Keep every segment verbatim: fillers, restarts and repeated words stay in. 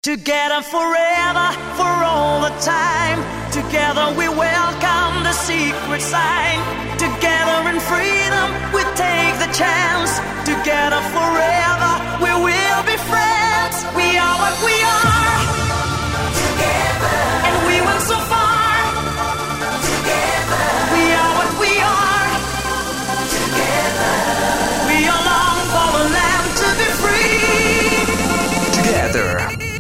Together forever, for all the time. Together we welcome the secret sign. Together in freedom we take the chance. Together forever we will be friends. We are what we are. Together. And we went so far. Together. We are what we are. Together. We are long for the land to be free. Together.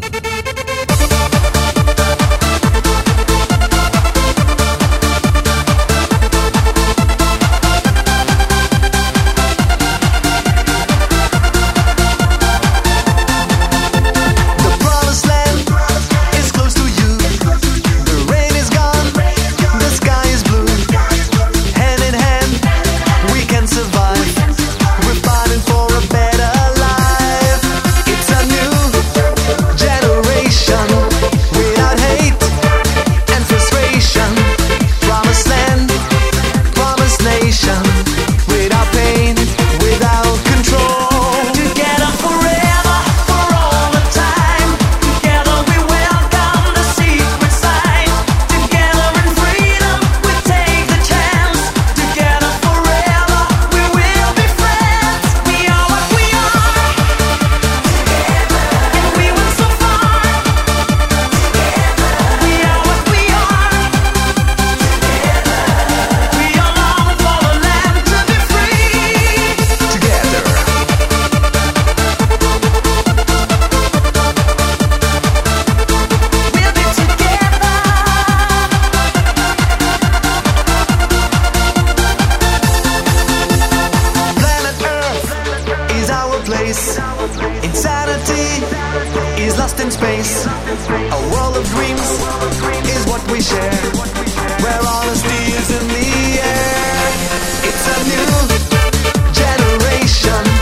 Insanity is lost in space. A world of dreams is what we share, where honesty is in the air. It's a new generation.